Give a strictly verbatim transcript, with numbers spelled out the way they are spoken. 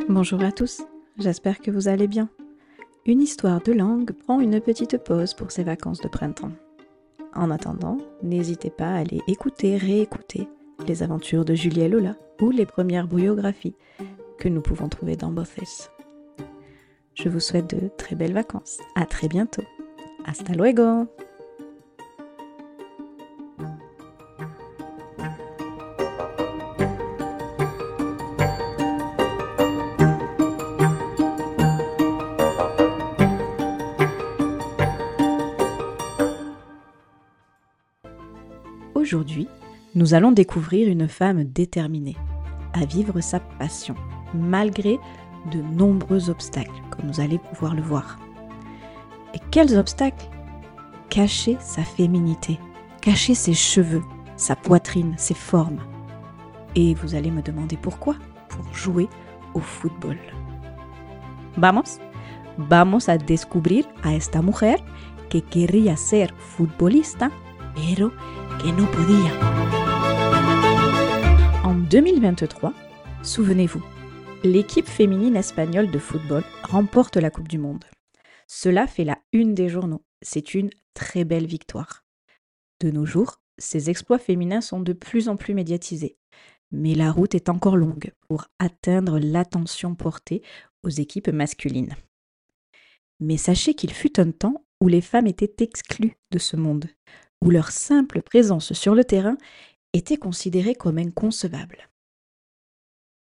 Bonjour à tous, j'espère que vous allez bien. Une histoire de langue prend une petite pause pour ses vacances de printemps. En attendant, n'hésitez pas à aller écouter, réécouter les aventures de Julie et Lola ou les premières biographies que nous pouvons trouver dans Voces. Je vous souhaite de très belles vacances. À très bientôt. Hasta luego! Aujourd'hui, nous allons découvrir une femme déterminée à vivre sa passion, malgré de nombreux obstacles, comme vous allez pouvoir le voir. Et quels obstacles? Cacher sa féminité, cacher ses cheveux, sa poitrine, ses formes. Et vous allez me demander pourquoi? Pour jouer au football. Vamos, vamos a descubrir a esta mujer que quería ser futbolista, pero que no podía. En deux mille vingt-trois, souvenez-vous, l'équipe féminine espagnole de football remporte la Coupe du Monde. Cela fait la une des journaux. C'est une très belle victoire. De nos jours, ces exploits féminins sont de plus en plus médiatisés. Mais la route est encore longue pour atteindre l'attention portée aux équipes masculines. Mais sachez qu'il fut un temps où les femmes étaient exclues de ce monde, où leur simple présence sur le terrain était considérée comme inconcevable.